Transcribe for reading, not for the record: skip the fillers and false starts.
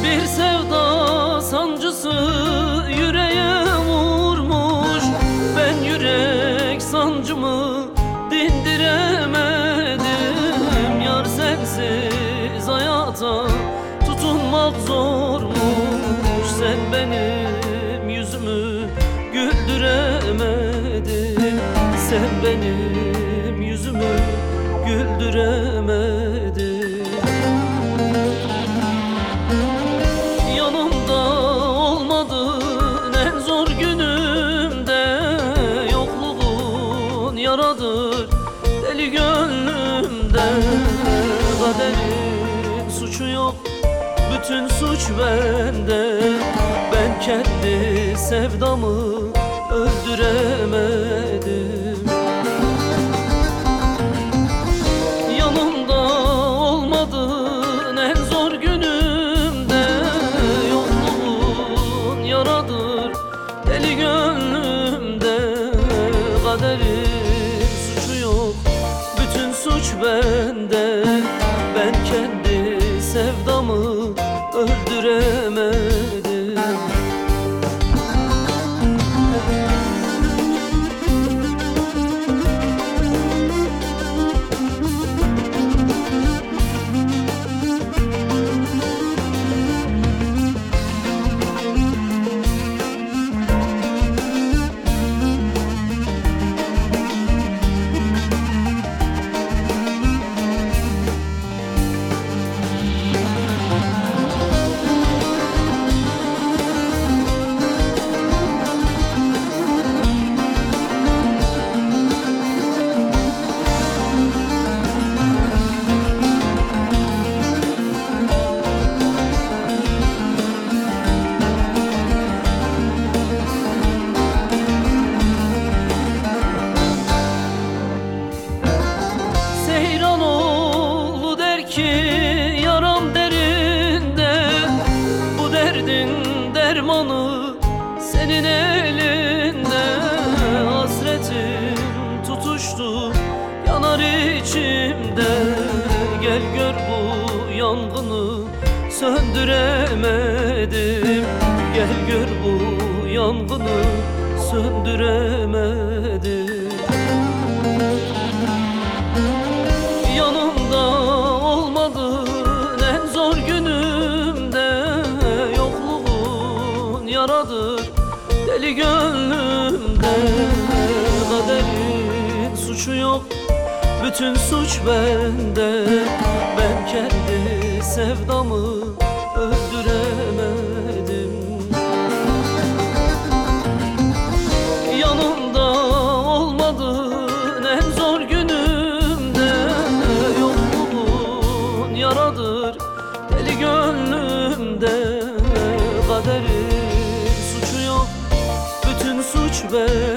Bir sevda sancısı yüreğe vurmuş. Ben yürek sancımı dindiremedim. Yar sensiz hayata tutunmak zormuş. Sen benim yüzümü güldüremedin. Sen benim yüzümü güldüremedin. Yanımda olmadın en zor günümde. Yokluğun yaradır deli gönlümde. Kaderin suçu yok, bütün suç bende. Ben kendi sevdamı öldüremedim. Yanımda olmadın en zor günümde. Yokluğun yaradır deli gönlümde. Kaderin suçu yok, bütün suç bende. Ben kendi sevdamı öldüremedim. Yaram derinde, bu derdin dermanı senin elinde. Hasretim tutuştu, yanar içimde. Gel gör bu yangını söndüremedim. Gel gör bu yangını söndüremedim. Yanımda olmadın en zor günümde. Yokluğun yaradır deli gönlümde. Kaderin suçu yok, bütün suç bende. Ben kendi sevdamı öldüremedim. Yanımda olmadın en zor günümde. Yokluğun yaradır deli gönlümde. Kaderin suçu yok, bütün suç bende.